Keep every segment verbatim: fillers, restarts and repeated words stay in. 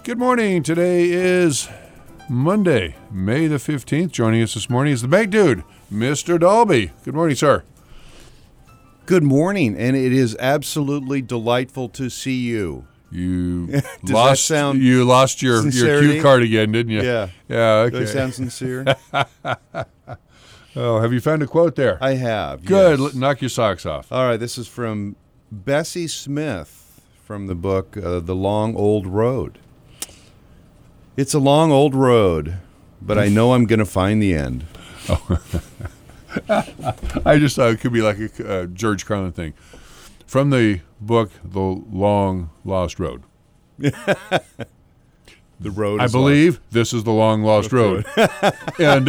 Good morning. Today is Monday, May the fifteenth. Joining us this morning is the Bank Dude, Mister Dalby. Good morning, sir. Good morning, and it is absolutely delightful to see you. You Does lost that sound you lost your, your sincerity? cue card again, didn't you? Yeah. Yeah, okay. Do I sound sincere? Oh, have you found a quote there? I have. Good. Yes. L- Knock your socks off. All right, this is from Bessie Smith from the book uh, The Long Old Road. It's a long old road, but I know I'm going to find the end. I just thought it could be like a uh, George Carlin thing. From the book, The Long Lost Road. The road I is believe this is the long lost road. And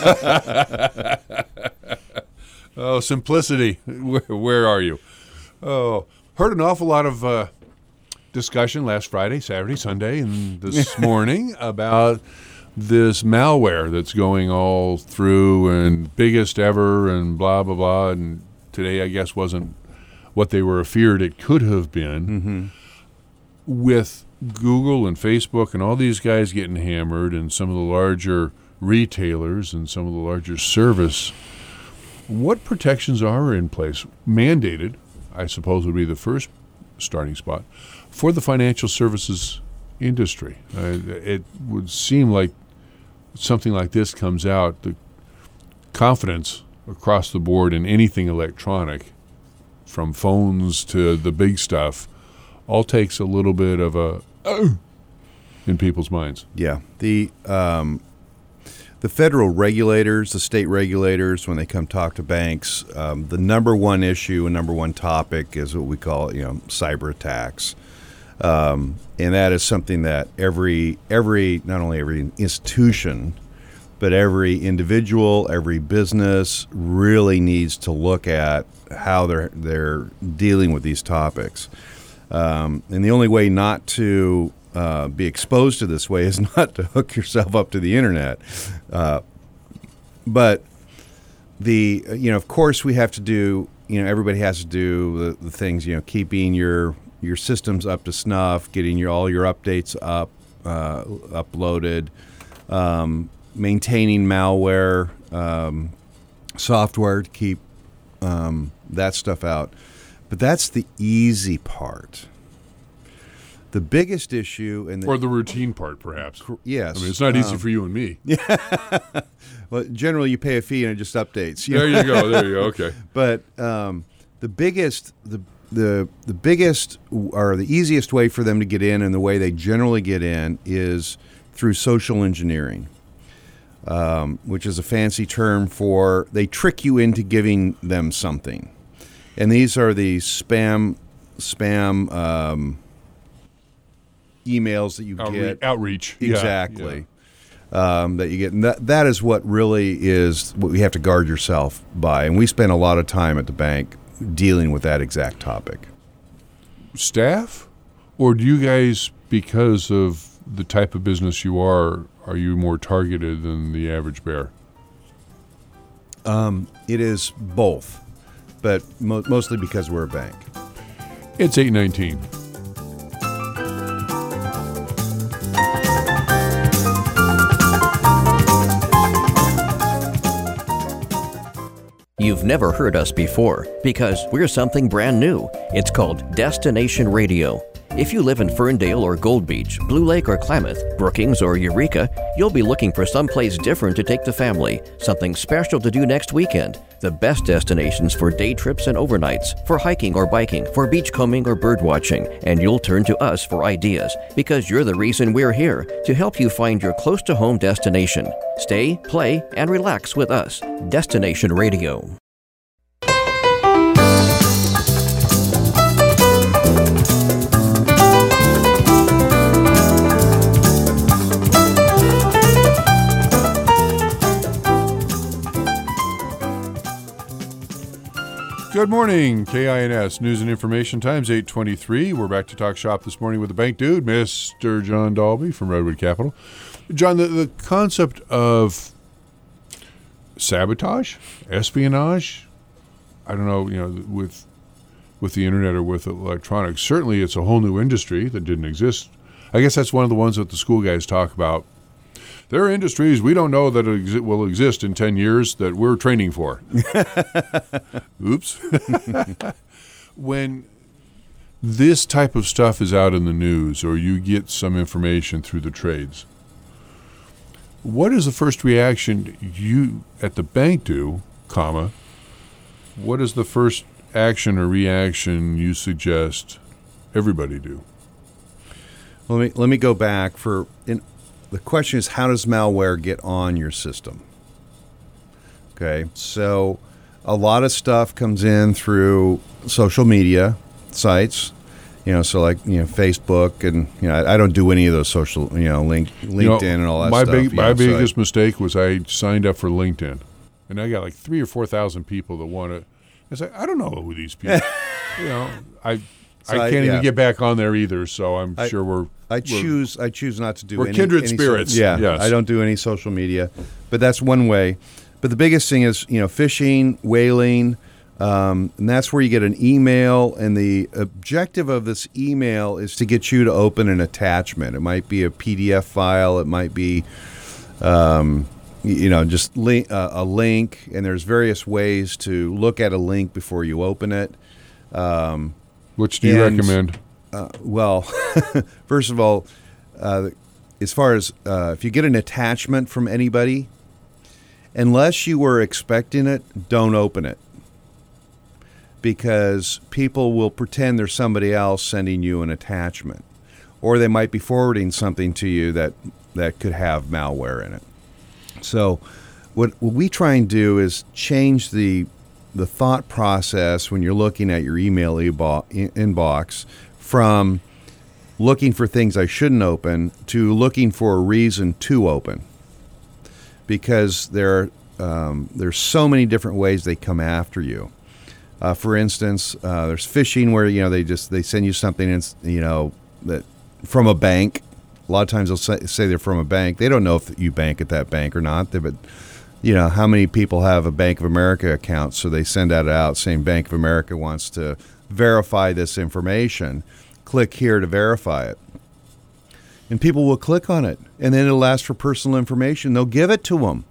oh, simplicity. Where, where are you? Oh, heard an awful lot of uh, discussion last Friday, Saturday, Sunday, and this morning about this malware that's going all through and biggest ever and blah, blah, blah. And today, I guess, wasn't what they were feared it could have been. Mm-hmm. With Google and Facebook and all these guys getting hammered and some of the larger retailers and some of the larger service, what protections are in place, mandated, I suppose would be the first starting spot, for the financial services industry? Uh, it would seem like something like this comes out, the confidence across the board in anything electronic, from phones to the big stuff, all takes a little bit of a oh, in people's minds. Yeah. The um, the federal regulators, the state regulators, when they come talk to banks, um, the number one issue and number one topic is what we call, you know, cyber attacks. Um, and that is something that every every not only every institution, but every individual, every business really needs to look at how they're they're dealing with these topics. Um, and the only way not to uh, be exposed to this way is not to hook yourself up to the internet. Uh, but the you know, of course, we have to do. You know, everybody has to do the, the things. You know, keeping your your systems up to snuff, getting your all your updates up uh, uploaded, um, maintaining malware um, software to keep um, that stuff out. But that's the easy part. The biggest issue, and the, Or the routine part, perhaps. yes, I mean, it's not easy um, for you and me. Well, generally, you pay a fee and it just updates. You There know? you go. There you go. Okay. But um, the biggest, the the the biggest, or the easiest way for them to get in, and the way they generally get in, is through social engineering, um, which is a fancy term for they trick you into giving them something. And these are the spam spam um, emails that you Outre- get. Outreach. Exactly. Yeah, Um, that you get. And that, that is what really is what you have to guard yourself by. And we spend a lot of time at the bank dealing with that exact topic. yeah. Staff? Or do you guys, because of the type of business you are, are you more targeted than the average bear? Um, it is both. But mo- mostly because we're a bank. It's eight nineteen. You've never heard us before because we're something brand new. It's called Destination Radio. If you live in Ferndale or Gold Beach, Blue Lake or Klamath, Brookings or Eureka, you'll be looking for someplace different to take the family, something special to do next weekend. The best destinations for day trips and overnights, for hiking or biking, for beachcombing or bird watching, and you'll turn to us for ideas because you're the reason we're here, to help you find your close-to-home destination. Stay, play, and relax with us. Destination Radio. Good morning, K I N S News and Information Times, eight twenty-three. We're back to talk shop this morning with the Bank Dude, Mister John Dalby from Redwood Capital. John, the, the concept of sabotage, espionage, I don't know, you know, with with the internet or with electronics, certainly it's a whole new industry that didn't exist I guess that's one of the ones that the school guys talk about. There are industries we don't know that exi- will exist in ten years that we're training for. Oops. When this type of stuff is out in the news or you get some information through the trades, what is the first reaction you at the bank do, comma, what is the first action or reaction you suggest everybody do? Let me let me go back for in, the question is, how does malware get on your system? Okay, so a lot of stuff comes in through social media sites, you know, so like, you know, Facebook, and, you know, I, I don't do any of those social, you know, link, LinkedIn, you know, and all that my stuff. Big, my know, biggest so I, mistake was I signed up for LinkedIn, and I got like three or four thousand people that want to. It's like, I don't know who these people. you know, I So I I- can't yeah. even get back on there either. So I'm I- sure we're. I we're- choose I choose not to do We're any kindred any spirits, So, yeah, yes. I don't do any social media, but that's one way. But the biggest thing is, you know, phishing, whaling, um, and that's where you get an email, and the objective of this email is to get you to open an attachment. It might be a P D F file, it might be, um, y- you know, just link, uh, a link, and there's various ways to look at a link before you open it. Um, Which do you and- recommend? Uh, well, first of all, uh, as far as uh, if you get an attachment from anybody, unless you were expecting it, don't open it. Because people will pretend there's somebody else sending you an attachment. Or they might be forwarding something to you that, that could have malware in it. So what, what we try and do is change the the thought process when you're looking at your email ebo- inbox from looking for things I shouldn't open to looking for a reason to open, because there are, um, there's so many different ways they come after you. Uh, for instance, uh, there's phishing where, you know, they just they send you something and, you know, that from a bank. A lot of times they'll say, say they're from a bank. They don't know if you bank at that bank or not. They, but you know, how many people have a Bank of America account? So they send that out saying Bank of America wants to verify this information. Click here to verify it. And people will click on it, and then it'll ask for personal information. They'll give it to them.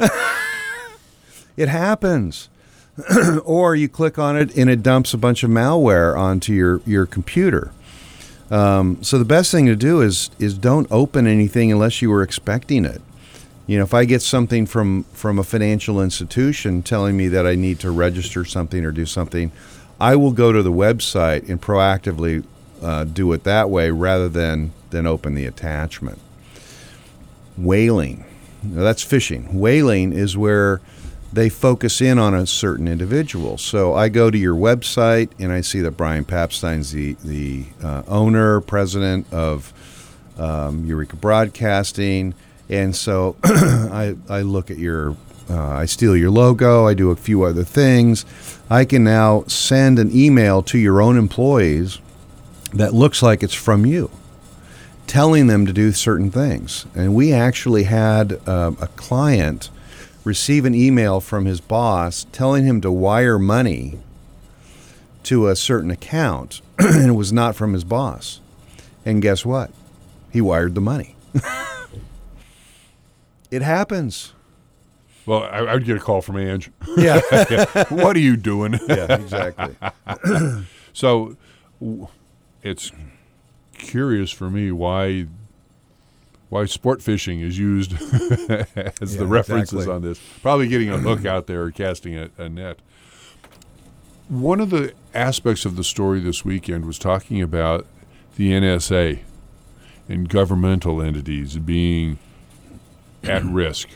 It happens. Or you click on it, and it dumps a bunch of malware onto your, your computer. Um, so the best thing to do is is don't open anything unless you were expecting it. You know, if I get something from, from a financial institution telling me that I need to register something or do something, I will go to the website and proactively uh, do it that way rather than, than open the attachment. Whaling. Now, that's phishing. Whaling is where they focus in on a certain individual. So I go to your website and I see that Brian Papstein's the, the uh, owner, president of um, Eureka Broadcasting. And so I, I look at your, uh, I steal your logo, I do a few other things. I can now send an email to your own employees that looks like it's from you, telling them to do certain things. And we actually had uh, a client receive an email from his boss telling him to wire money to a certain account, and it was not from his boss. And guess what? He wired the money. It happens. Well, I, I would get a call from Ange. Yeah. What are you doing? Yeah, exactly. So w- it's curious for me why why sport fishing is used as Yeah, the references exactly. on this. Probably getting a hook out there or casting a, a net. One of the aspects of the story this weekend was talking about the N S A and governmental entities being at risk.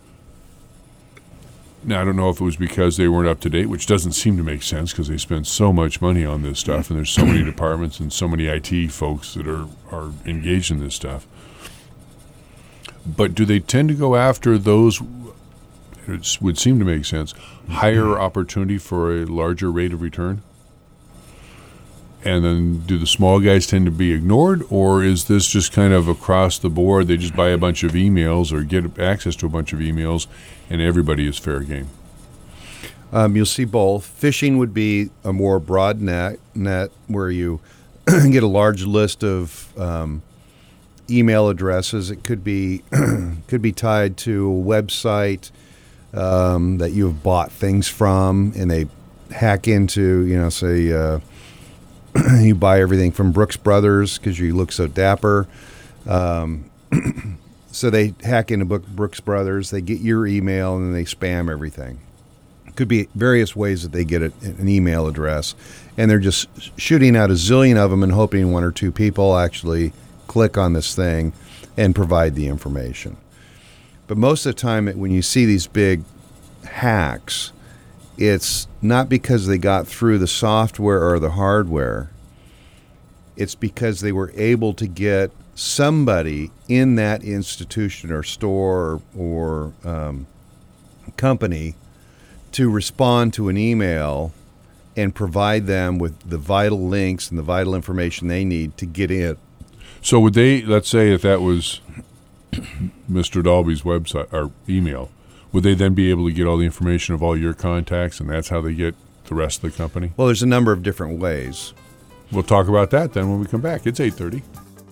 Now, I don't know if it was because they weren't up to date, which doesn't seem to make sense because they spend so much money on this stuff, and there's so many departments and so many I T folks that are, are engaged in this stuff. But do they tend to go after those, it would seem to make sense, higher opportunity for a larger rate of return? And then do the small guys tend to be ignored, or is this just kind of across the board? They just buy a bunch of emails or get access to a bunch of emails, and everybody is fair game? Um, you'll see both. Phishing would be a more broad net, net where you get a large list of um, email addresses. It could be could be tied to a website um, that you have bought things from, and they hack into, you know, say uh, you buy everything from Brooks Brothers because you look so dapper. Um, so they hack into Brooks Brothers, they get your email, and then they spam everything. Could be various ways that they get it, an email address, and they're just shooting out a zillion of them and hoping one or two people actually click on this thing and provide the information. But most of the time when you see these big hacks, it's not because they got through the software or the hardware. It's because they were able to get somebody in that institution or store or, or um, company to respond to an email and provide them with the vital links and the vital information they need to get in. So would they, let's say if that was Mister Dalby's website or email, would they then be able to get all the information of all your contacts, and that's how they get the rest of the company? Well, there's a number of different ways. We'll talk about that then when we come back. It's eight thirty.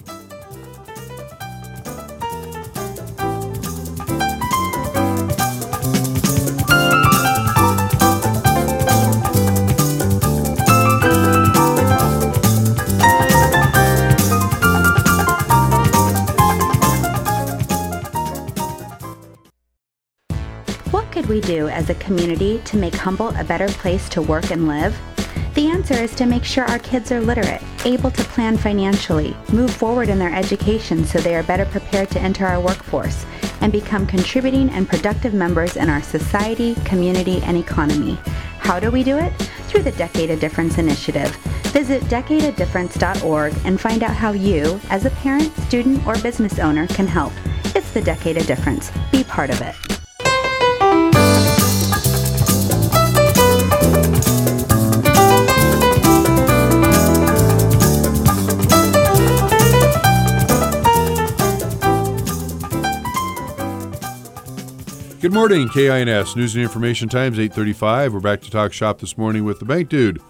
We do as a community to make Humboldt a better place to work and live? The answer is to make sure our kids are literate, able to plan financially, move forward in their education so they are better prepared to enter our workforce, and become contributing and productive members in our society, community, and economy. How do we do it? Through the Decade of Difference initiative. Visit decade of difference dot org and find out how you, as a parent, student, or business owner, can help. It's the Decade of Difference. Be part of it. Good morning, K I N S News and Information Times, eight thirty-five. We're back to talk shop this morning with the bank dude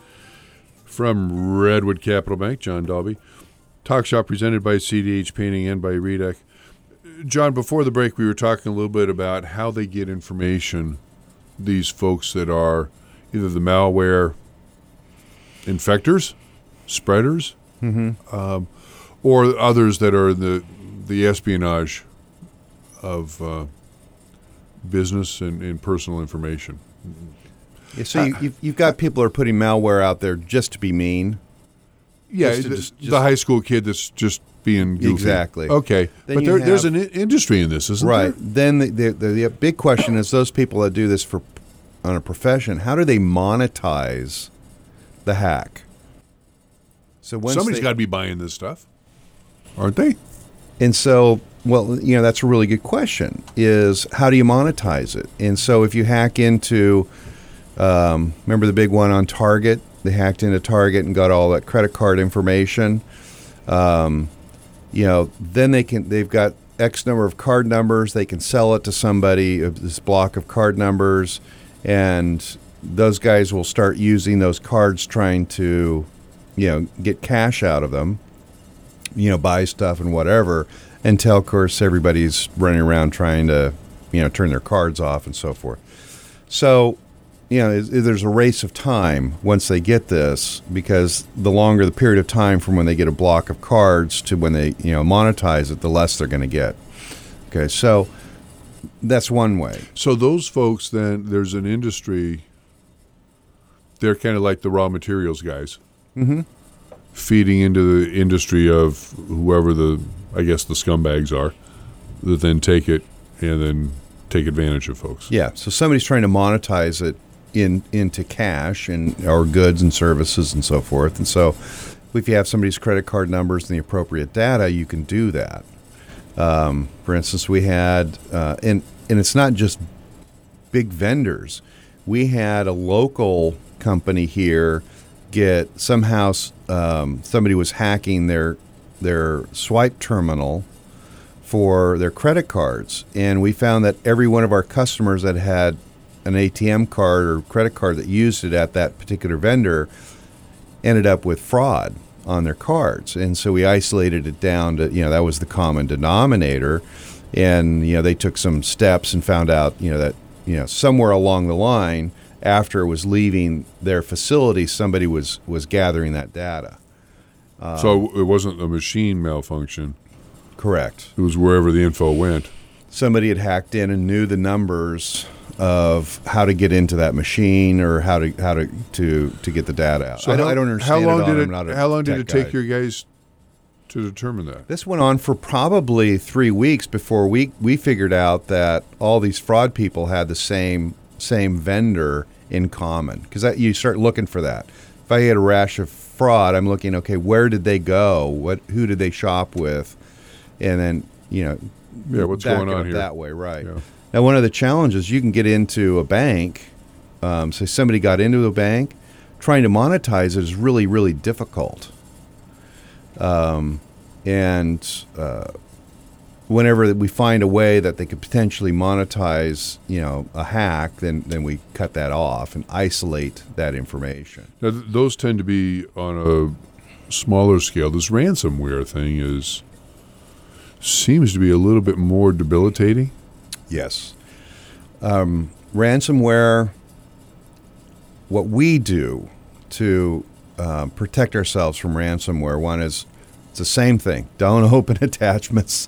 from Redwood Capital Bank, John Dalby. Talk shop presented by C D H Painting and by Redec. John, before the break, we were talking a little bit about how they get information, these folks that are either the malware infectors, spreaders, mm-hmm. um, or others that are the, the espionage of uh, business and, and personal information. Yeah, so you, you've, you've got people who are putting malware out there just to be mean. Yeah, Just to the, just- just- the high school kid that's just being goofy. Exactly. Okay, Then but you there, there's have- an I- industry in this, isn't Right. there? Then the, the, the, the big question is those people that do this for on a profession, how do they monetize the hack? So once Somebody's they- got to be buying this stuff, aren't they? And so, well, you know, that's a really good question, is how do you monetize it? And so if you hack into, um, remember the big one on Target? They hacked into Target and got all that credit card information. Um, you know, then they can, they've got X number of card numbers. They can sell it to somebody, uh, this block of card numbers, and those guys will start using those cards trying to, you know, get cash out of them, you know, buy stuff and whatever, until, of course, everybody's running around trying to, you know, turn their cards off and so forth. So, you know, it, it, there's a race of time once they get this, because the longer the period of time from when they get a block of cards to when they, you know, monetize it, the less they're going to get. Okay, so that's one way. So those folks, then, there's an industry, they're kind of like the raw materials guys. Mm-hmm. Feeding into the industry of whoever the, I guess, the scumbags are, that then take it and then take advantage of folks. Yeah, so somebody's trying to monetize it in into cash and or goods and services and so forth. And so if you have somebody's credit card numbers and the appropriate data, you can do that. Um, for instance, we had, uh, and, and it's not just big vendors. We had a local company here get somehow um, somebody was hacking their their swipe terminal for their credit cards, and we found that every one of our customers that had an A T M card or credit card that used it at that particular vendor ended up with fraud on their cards. And so we isolated it down to, you know, that was the common denominator. And, you know, they took some steps and found out, you know, that, you know, somewhere along the line, after it was leaving their facility, somebody was, was gathering that data. Um, so it wasn't a machine malfunction. Correct. It was wherever the info went. Somebody had hacked in and knew the numbers of how to get into that machine or how to how to to, to get the data out. So I, how, don't, I don't understand. How long it did all. it? I'm not a how long did tech it take guy. your guys to determine that? This went on for probably three weeks before we we figured out that all these fraud people had the same same vendor in common, because you start looking for that. If I had a rash of fraud, I'm looking, okay, where did they go? What who did they shop with? And then, you know, yeah, what's back going it on up here? That way, right? Yeah. Now, one of the challenges, you can get into a bank. Um, say somebody got into a bank, trying to monetize it is really, really difficult. Um, and uh, whenever we find a way that they could potentially monetize, you know, a hack, then then we cut that off and isolate that information. Now, th- those tend to be on a smaller scale. This ransomware thing is seems to be a little bit more debilitating. Yes. Um, ransomware, what we do to uh, protect ourselves from ransomware, one is it's the same thing. Don't open attachments.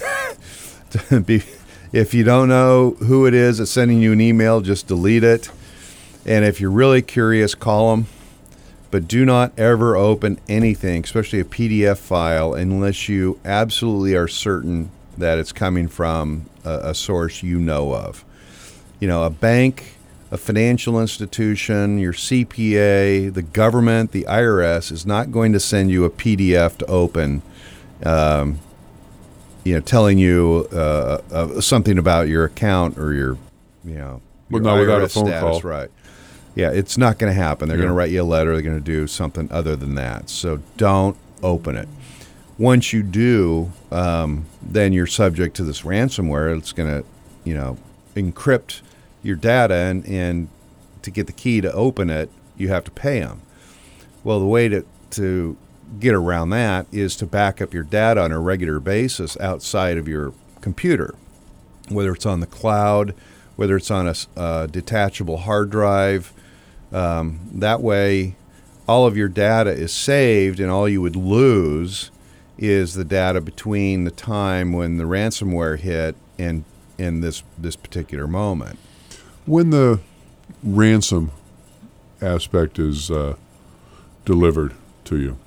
Be, if you don't know who it is that's sending you an email, just delete it. And if you're really curious, call them. But do not ever open anything, especially a P D F file, unless you absolutely are certain that it's coming from a, a source you know of. You know, a bank, a financial institution, your C P A, the government, the I R S is not going to send you a P D F to open, um, you know, telling you uh, uh, something about your account or your, you know, Well, your not without I R a S phone status, call. right? Yeah, it's not going to happen. They're Yeah. going to write you a letter. They're going to do something other than that. So don't open it. Once you do, um, then you're subject to this ransomware. It's going to, you know, encrypt your data, and, and to get the key to open it, you have to pay them. Well, the way to, to get around that is to back up your data on a regular basis outside of your computer, whether it's on the cloud, whether it's on a uh, detachable hard drive. Um, that way, all of your data is saved, and all you would lose is the data between the time when the ransomware hit and in this this particular moment. When the ransom aspect is uh, delivered to you,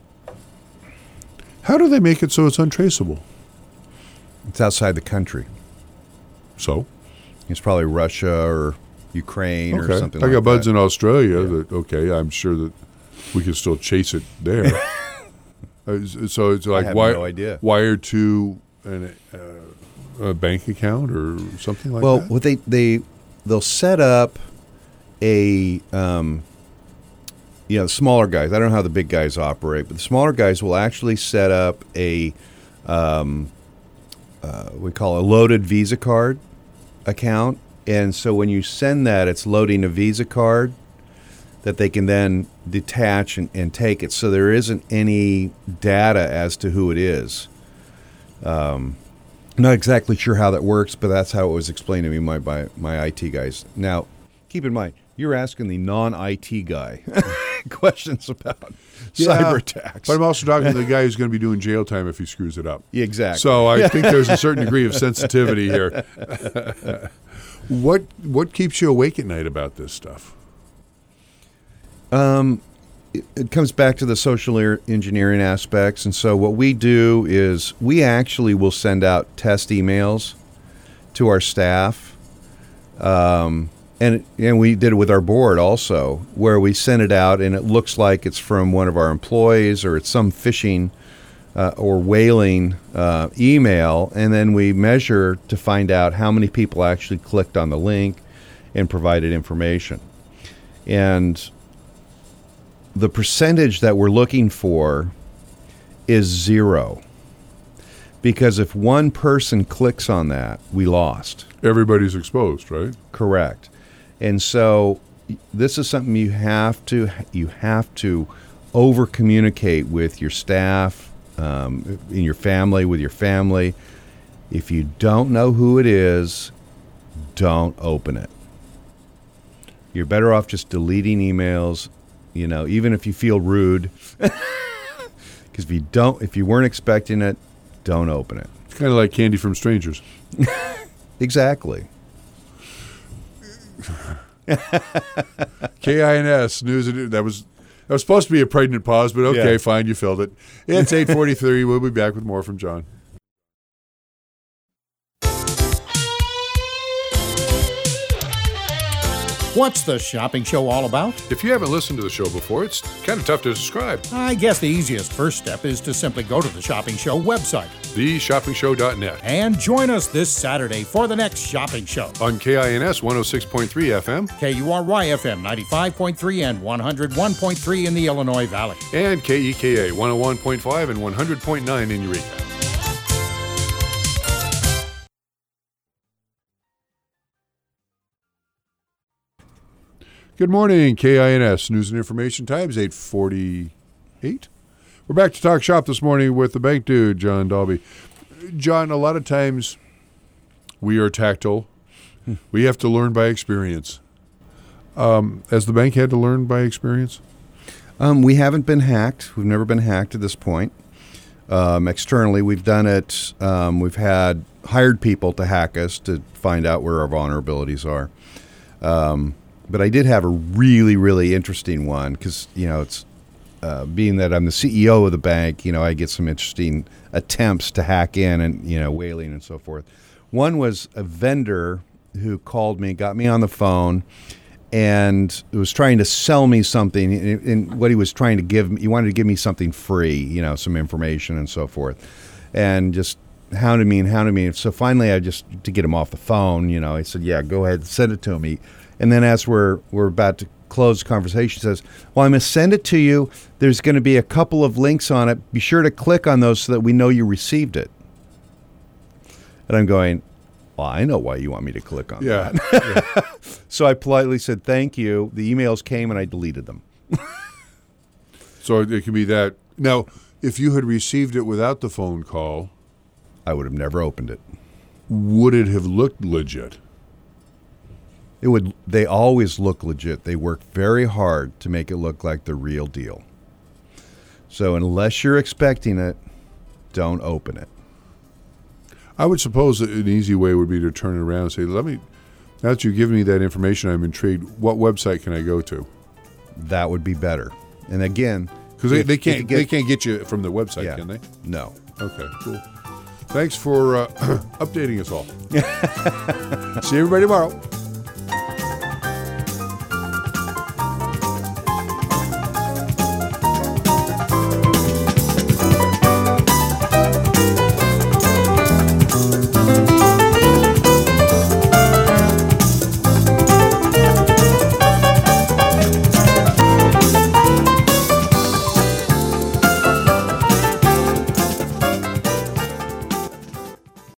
how do they make it so it's untraceable? It's outside the country. So? It's probably Russia or Ukraine Okay. or something I like got buds that. in Australia Yeah. that, okay, I'm sure that we can still chase it there. uh, so it's like have wi- no idea. wired to an, uh, a bank account or something like well, that? what they they they'll set up a um, you know, smaller guys. I don't know how the big guys operate, but the smaller guys will actually set up a um, uh, we call a loaded Visa card account, and so when you send that, it's loading a Visa card that they can then detach and, and take it. So there isn't any data as to who it is. Um, I'm not exactly sure how that works, but that's how it was explained to me by, by my I T guys. Now, keep in mind, you're asking the non-I T guy questions about cyber attacks. But I'm also talking to the guy who's going to be doing jail time if he screws it up. Exactly. So I think there's a certain degree of sensitivity here. What what keeps you awake at night about this stuff? Um, it, it comes back to the social er- engineering aspects. And so what we do is we actually will send out test emails to our staff. Um, and, and we did it with our board also, where we send it out and it looks like it's from one of our employees or it's some phishing uh, or whaling uh, email. And then we measure to find out how many people actually clicked on the link and provided information. And the percentage that we're looking for is zero. Because if one person clicks on that, we lost. Everybody's exposed, right? Correct. And so this is something you have to you have to over communicate with your staff, um, in your family, with your family. If you don't know who it is, don't open it. You're better off just deleting emails, you know, even if you feel rude. Because if you don't, if you weren't expecting it, don't open it. It's kind of like candy from strangers. Exactly. K I N S News and that was that was supposed to be a pregnant pause, but okay, Yeah. fine, you filled it. It's eight forty-three. We'll be back with more from John. What's the shopping show all about? If you haven't listened to the show before, it's kind of tough to describe. I guess the easiest first step is to simply go to the Shopping Show website the shopping show dot net. and join us this Saturday for the next shopping show. On K I N S one oh six point three F M K U R Y F M ninety-five point three and one oh one point three in the Illinois Valley. and K E K A one oh one point five and one hundred point nine in Eureka. Good morning, K I N S News and Information Times, eight forty-eight. We're back to Talk Shop this morning with the bank dude, John Dalby. John, a lot of times we are tactile. We have to learn by experience. Um, has the bank had to learn by experience? Um, we haven't been hacked. We've never been hacked at this point. Um, externally, we've done it. Um, we've had hired people to hack us to find out where our vulnerabilities are. Um, but I did have a really, really interesting one because, you know, it's uh, being that I'm the C E O of the bank, you know, I get some interesting attempts to hack in and, you know, whaling and so forth. One was a vendor who called me, got me on the phone, and was trying to sell me something. And, and what he was trying to give me, he wanted to give me something free, you know, some information and so forth, and just hounded me and hounded me. So finally, I just, to get him off the phone, you know, I said, "Yeah, go ahead, send it to me." And then as we're we're about to close the conversation, he says, "Well, I'm going to send it to you. There's going to be a couple of links on it. Be sure to click on those so that we know you received it." And I'm going, "Well, I know why you want me to click on Yeah. that." Yeah. So I politely said, "Thank you." The emails came and I deleted them. So it can be that. Now, if you had received it without the phone call, I would have never opened it. would it have looked legit? It would. They always look legit. They work very hard to make it look like the real deal. So unless you're expecting it, don't open it. I would suppose that an easy way would be to turn it around and say, let me, now that you've given me that information, I'm intrigued. What website can I go to? That would be better. And again, Because they, if- they if you can't get- they can't get you from the website, Yeah. can they? No. Okay, cool. Thanks for uh, updating us all. See everybody tomorrow.